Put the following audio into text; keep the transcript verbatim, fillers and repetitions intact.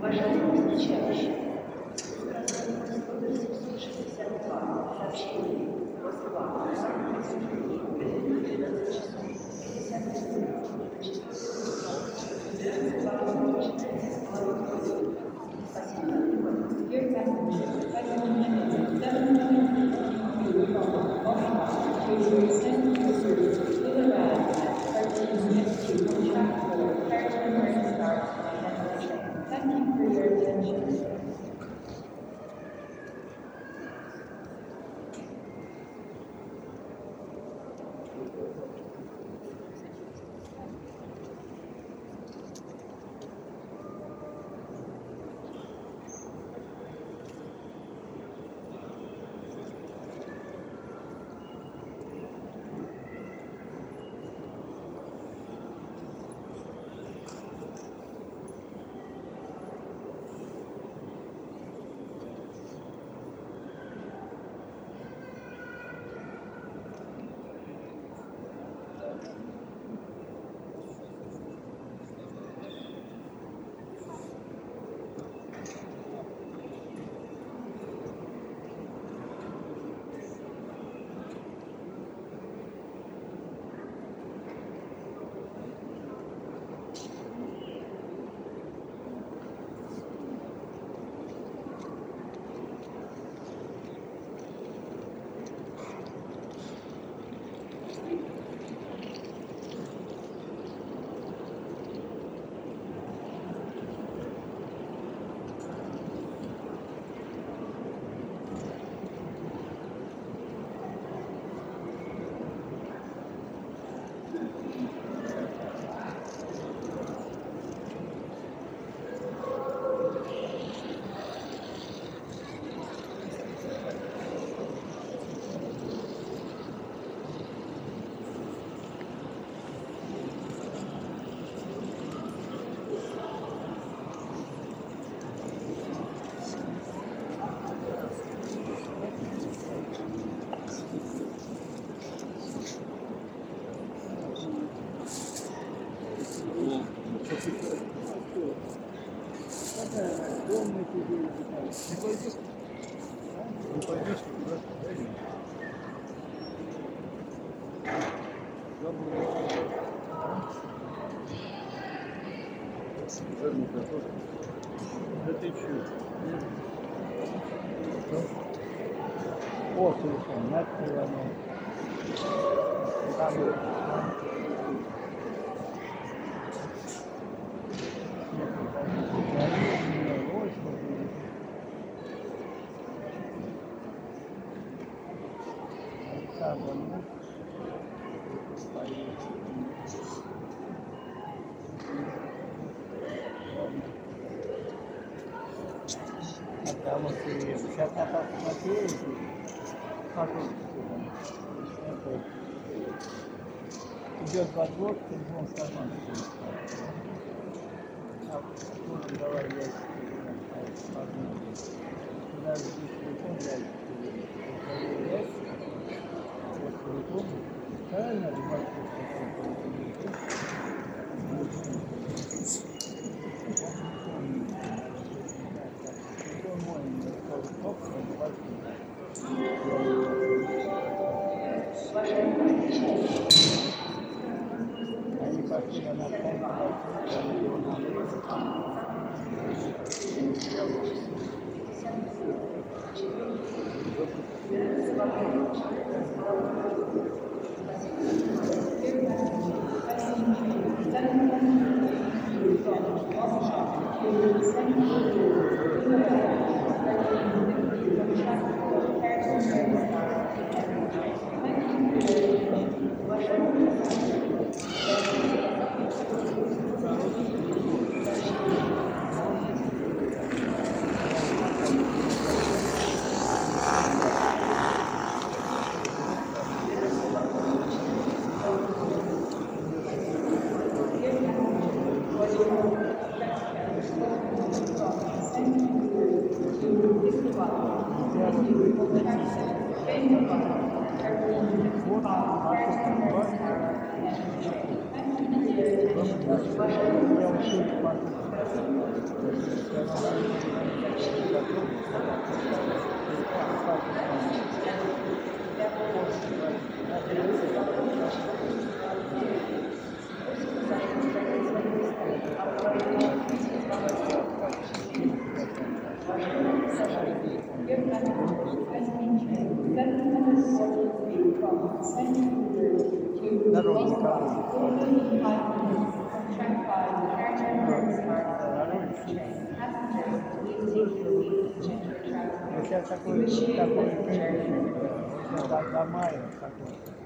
Уважаемые встречающие, семьсот шестьдесят два сообщение Москва, двенадцать часов пятьдесят минут. Спасибо за Thank you for your attention. Не пойдешь? Не пойдешь туда? Жирный картошка. Да ты чё? О, телефон, на телефон. Там Потому что сейчас я посмотрел, идет во двор, телефон в карман. А давай я туда здесь телефон взять. Вот телефон. Правильно, ребята? Они пошли на from Vancouver to Народный Moscow какой? within five minutes from track five Carrington Smart train. Passengers, please take your seats, check your travel. Сейчас We такой, wish you a такой pleasant пенсии, journey. сейчас до, до мая такой.